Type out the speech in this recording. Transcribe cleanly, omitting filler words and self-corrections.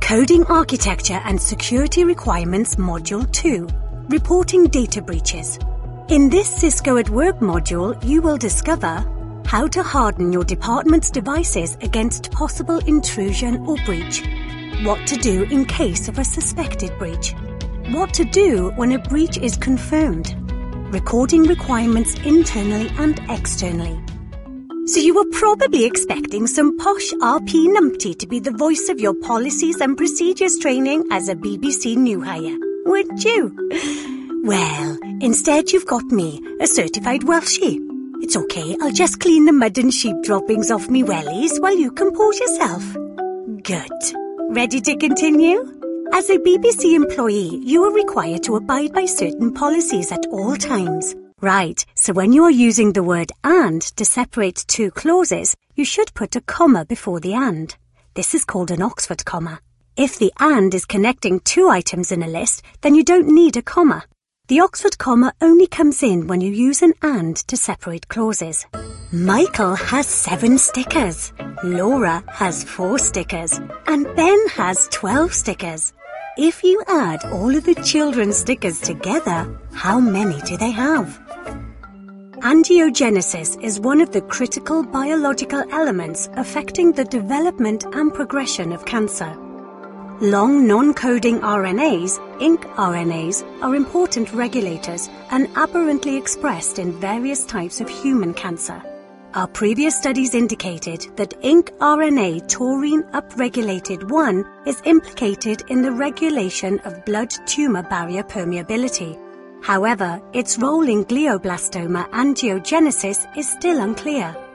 Coding Architecture and Security Requirements Module 2, Reporting Data Breaches. In this Cisco at Work module, you will discover how to harden your department's devices against possible intrusion or breach, what to do in case of a suspected breach, what to do when a breach is confirmed, recording requirements internally and externally. So you were probably expecting some posh RP numpty to be the voice of your policies and procedures training as a BBC new hire, weren't you? Well, instead you've got me, a certified Welshie. It's okay, I'll just clean the mud and sheep droppings off me wellies while you compose yourself. Good. Ready to continue? As a BBC employee, you are required to abide by certain policies at all times. Right, so when you are using the word and to separate two clauses, you should put a comma before the and. This is called an Oxford comma. If the and is connecting two items in a list, then you don't need a comma. The Oxford comma only comes in when you use an and to separate clauses. Michael has 7 stickers, Laura has 4 stickers, and Ben has 12 stickers. If you add all of the children's stickers together, how many do they have? Angiogenesis is one of the critical biological elements affecting the development and progression of cancer. Long non-coding RNAs, IncRNAs, are important regulators and aberrantly expressed in various types of human cancer. Our previous studies indicated that IncRNA taurine upregulated 1 is implicated in the regulation of blood tumor barrier permeability. However, its role in glioblastoma angiogenesis is still unclear.